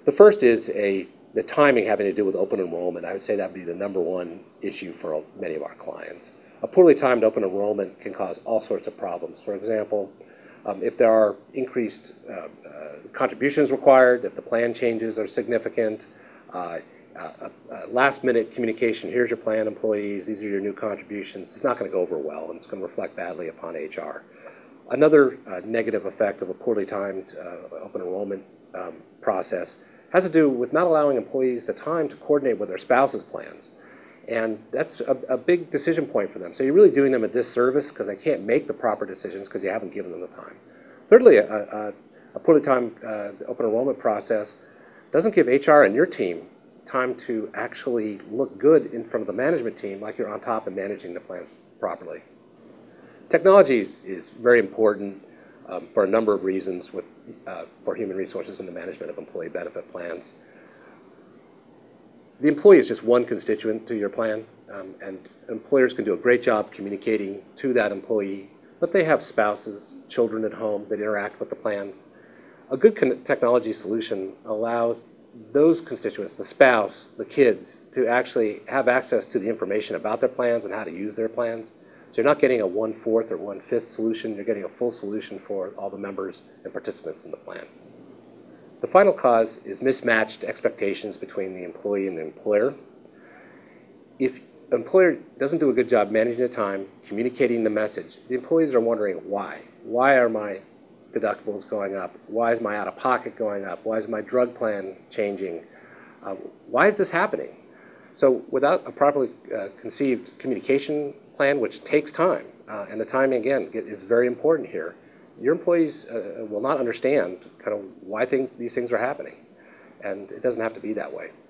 The first is the timing having to do with open enrollment. I would say that would be the number one issue for many of our clients. A poorly timed open enrollment can cause all sorts of problems. For example, if there are increased contributions required, if the plan changes are significant, last-minute communication, here's your plan, employees, these are your new contributions, it's not going to go over well, and it's going to reflect badly upon HR. Another negative effect of a poorly timed open enrollment process has to do with not allowing employees the time to coordinate with their spouse's plans. And that's a big decision point for them. So you're really doing them a disservice because they can't make the proper decisions because you haven't given them the time. Thirdly, a poorly timed open enrollment process doesn't give HR and your team time to actually look good in front of the management team like you're on top and managing the plans properly. Technology is very important for a number of reasons for human resources and the management of employee benefit plans. The employee is just one constituent to your plan, and employers can do a great job communicating to that employee, but they have spouses, children at home that interact with the plans. A good technology solution allows those constituents, the spouse, the kids, to actually have access to the information about their plans and how to use their plans. So you're not getting a 1/4 or 1/5 solution, you're getting a full solution for all the members and participants in the plan. The final cause is mismatched expectations between the employee and the employer. If an employer doesn't do a good job managing the time, communicating the message, the employees are wondering why. Why are my deductibles going up? Why is my out-of-pocket going up? Why is my drug plan changing? Why is this happening? So without a properly conceived communication plan, which takes time, and the timing, again, is very important here, your employees will not understand kind of why these things are happening. And it doesn't have to be that way.